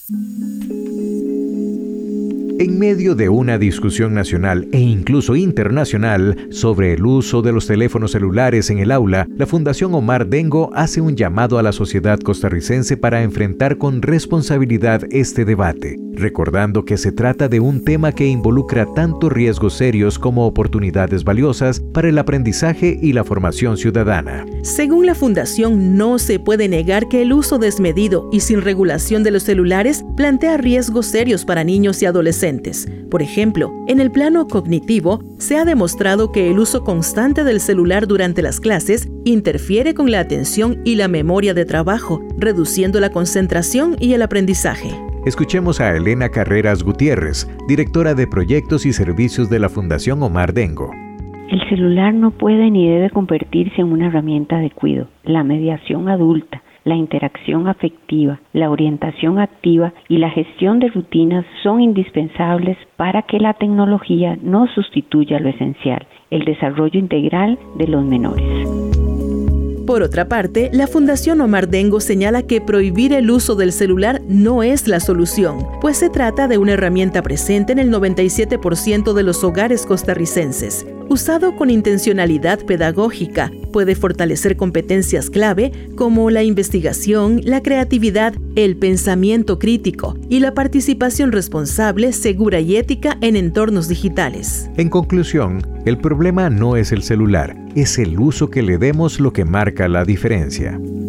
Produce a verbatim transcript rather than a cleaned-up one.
En medio de una discusión nacional e incluso internacional sobre el uso de los teléfonos celulares en el aula, la Fundación Omar Dengo hace un llamado a la sociedad costarricense para enfrentar con responsabilidad este debate, recordando que se trata de un tema que involucra tanto riesgos serios como oportunidades valiosas para el aprendizaje y la formación ciudadana. Según la Fundación, no se puede negar que el uso desmedido y sin regulación de los celulares plantea riesgos serios para niños y adolescentes. Por ejemplo, en el plano cognitivo, se ha demostrado que el uso constante del celular durante las clases interfiere con la atención y la memoria de trabajo, reduciendo la concentración y el aprendizaje. Escuchemos a Elena Carreras Gutiérrez, directora de Proyectos y Servicios de la Fundación Omar Dengo. El celular no puede ni debe convertirse en una herramienta de cuidado. La mediación adulta, la interacción afectiva, la orientación activa y la gestión de rutinas son indispensables para que la tecnología no sustituya lo esencial, el desarrollo integral de los menores. Por otra parte, la Fundación Omar Dengo señala que prohibir el uso del celular no es la solución, pues se trata de una herramienta presente en el noventa y siete por ciento de los hogares costarricenses. Usado con intencionalidad pedagógica, puede fortalecer competencias clave como la investigación, la creatividad, el pensamiento crítico y la participación responsable, segura y ética en entornos digitales. En conclusión, el problema no es el celular, es el uso que le demos lo que marca la diferencia.